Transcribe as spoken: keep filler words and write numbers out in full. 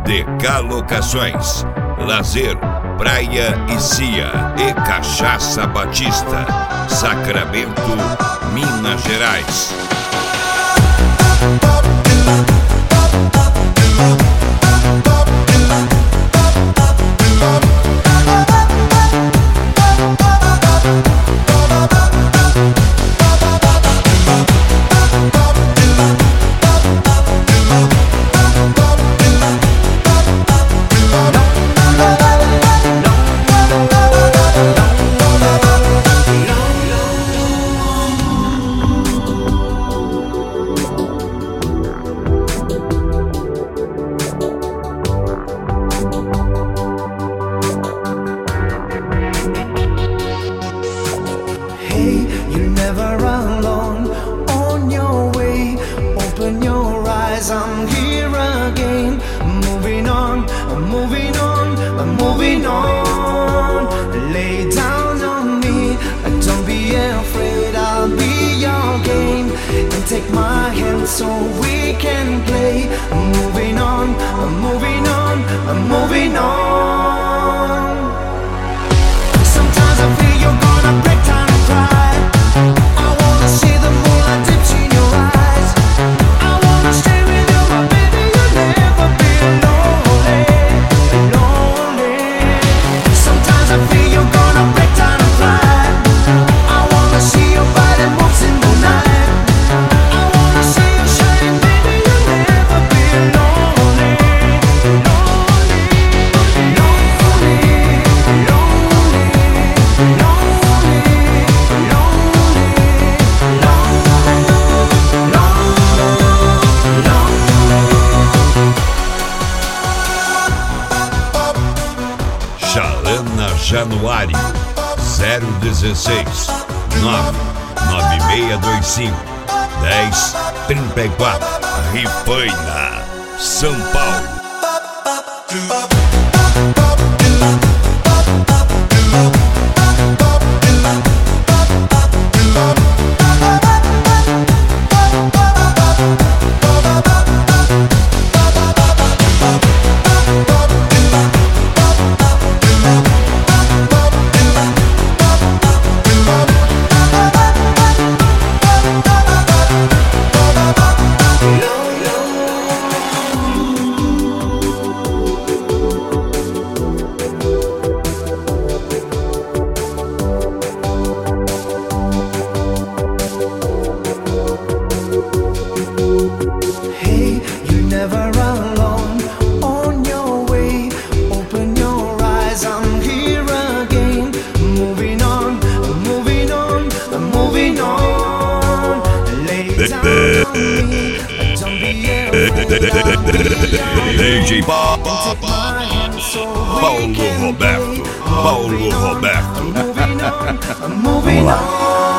D K Locações, lazer, praia e cia e Cachaça Batista, Sacramento, Minas Gerais. You're never alone, on your way. Open your eyes, I'm here again. Moving on, I'm moving on, I'm moving on. Lay down on me, don't be afraid, I'll be your game. And take my hand so we can play. I'm moving on, I'm moving on, I'm moving on. Sometimes I feel you're gonna break down and cry. Chalana Januário, zero dezesseis, nove nove seis dois cinco, dez trinta e quatro, Ripaina, São Paulo. Never alone, on your way. Open your eyes, I'm here again. Moving on, I'm moving on, I'm moving on. Lay down on me, don't be afraid. D J Paulo Roberto, Paulo Roberto. I'm moving on, I'm moving on.